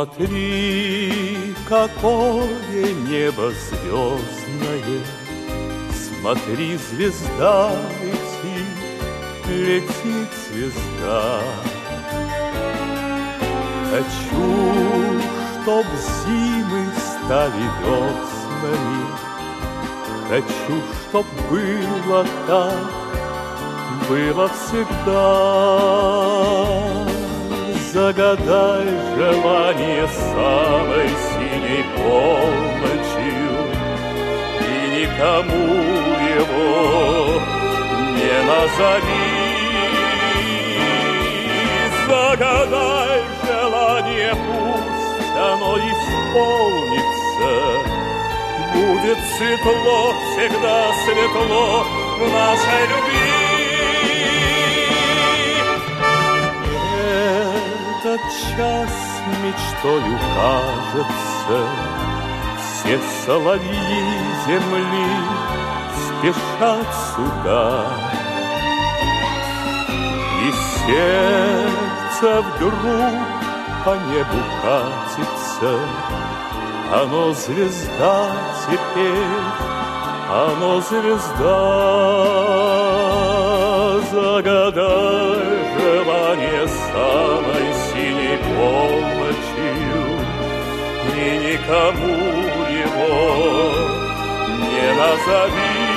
Смотри, какое небо звездное, смотри, звезда летит, летит звезда. Хочу, чтоб зимы стали веснами, хочу, чтоб было так, было всегда. Загадай желание самой синей полночью, и никому его не назови. Загадай желание, пусть оно исполнится. Будет светло, всегда светло в нашей любви. Этот час мечтою кажется, все соловьи земли спешат сюда. И сердце вдруг по небу катится, оно звезда теперь, оно звезда. Загадай желание самой синей полночью, и никому его не назови.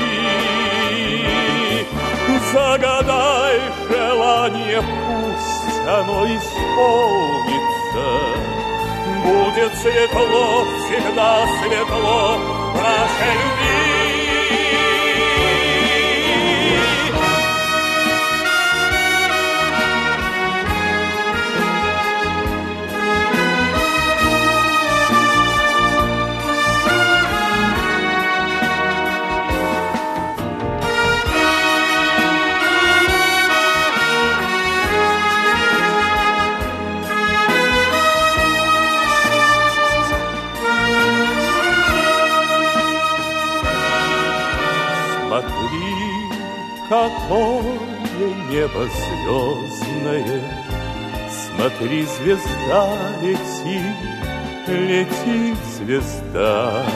Загадай желание, пусть оно исполнится. Будет светло, всегда светло в нашей любви. Смотри, какое небо звездное, смотри, звезда летит, летит звезда.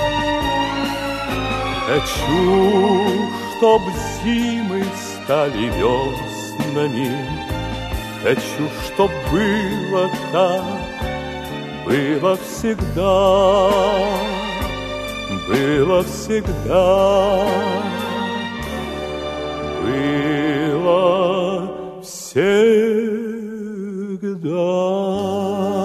Хочу, чтоб зимы стали веснами, хочу, чтоб было так, было всегда. Было всегда, было всегда.